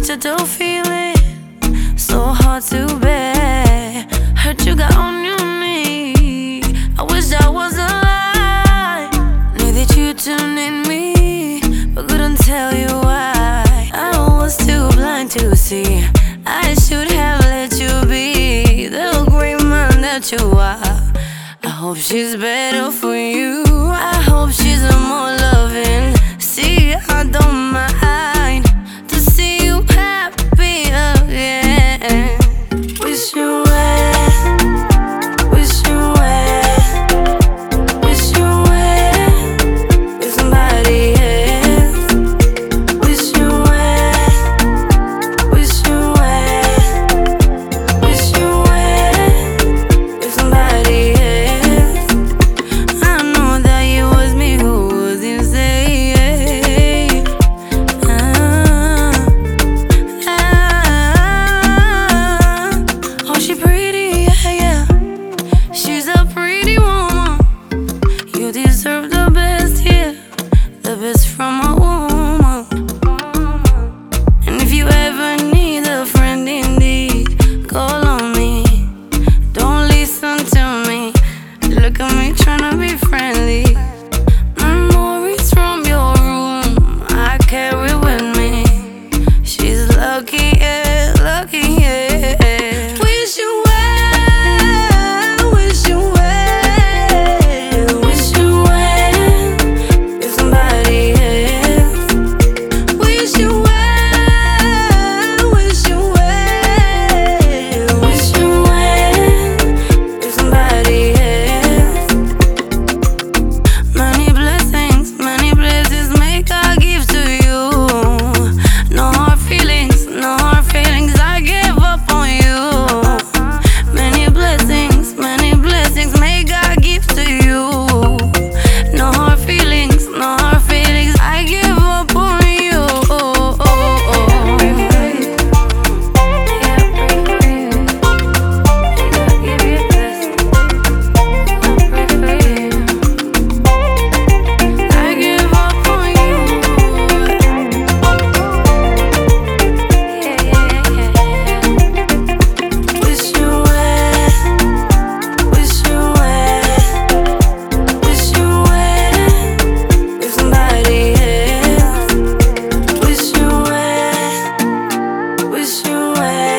but you don't feel it. So hard to bear. Hurt you got on your knee. I wish I was a lie. Knew that you tuned in me, but couldn't tell you why. I was too blind to see. I should have let you be the great man that you are. I hope she's better for you. I hope she's more loving. See, I don't mind to see you happy again. Wish you well, wish you well, wish you well with somebody else. Wish you well, wish you well, wish you well with somebody else. I know that it was me who was insane. Oh, she pretty, yeah, yeah. She's a pretty woman. You deserve the best, yeah, the best from a woman. And if you ever need a friend indeed, call on me. Don't listen to me. Look at me tryna be friendly. Memories from your room I carry with me. She's lucky, yeah, lucky, yeah. Wish you well, wish you well, wish you well with somebody else. Wish you well, wish you well, wish you well with somebody else. Many blessings make I give to you. No hard feelings I give up on you. Many blessings make I give to you. No hard feelings I give up on you. I give up on you. Wish you well, wish you well, wish you well with somebody else. Wish you well, wish you well.